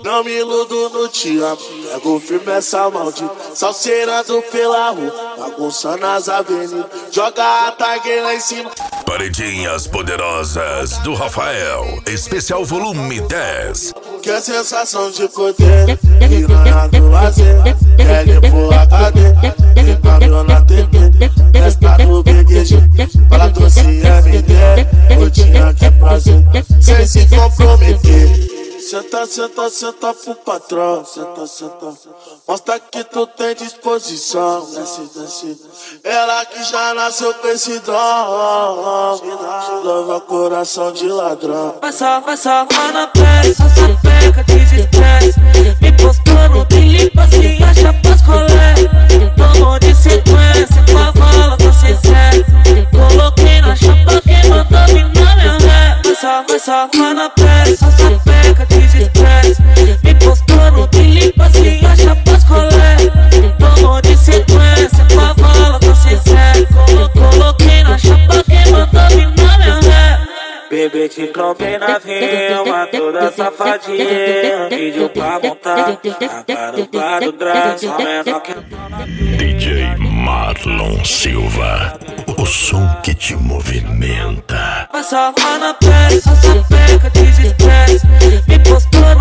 Não me iludo no te amo, pego firme essa maldita. Salseirando pela rua, bagunçando as avenidas. Joga a tag lá em cima. Paredinhas poderosas do Rafael, especial volume 10. Que a sensação de poder, piranha do lazer, L pro HD, câmbio na TV, festa do BGG, fala doce MD, rotina que é prazer, sem se comprometer. Senta, senta, senta pro patrão, senta, senta. Mostra que tu tem disposição, desce, desce. Ela que já nasceu com esse dom, leva coração de ladrão. Passa mão na pele, só sapeca, desestresse. Me postou no trilho, assim, acha pras colé. Tomou de sequência, com a vala, tô sem sério. Coloquei na chapa, quem mandou vir na minha ré. Passa mão na pele, só sapeca, desestresse. Me postou no trilho, assim, acha pras colé. Tomou de sequência, com a vala, tô sem sério. Coloquei na chapa, quem mandou vir na minha ré. Bebê te trombei na vilma, toda safadinha. Pediu pra montar a garupa do drag, só menor que DJ Marlon Silva, o som que te movimenta. passa a mão na pele, só sapeca, desestresse. Me postou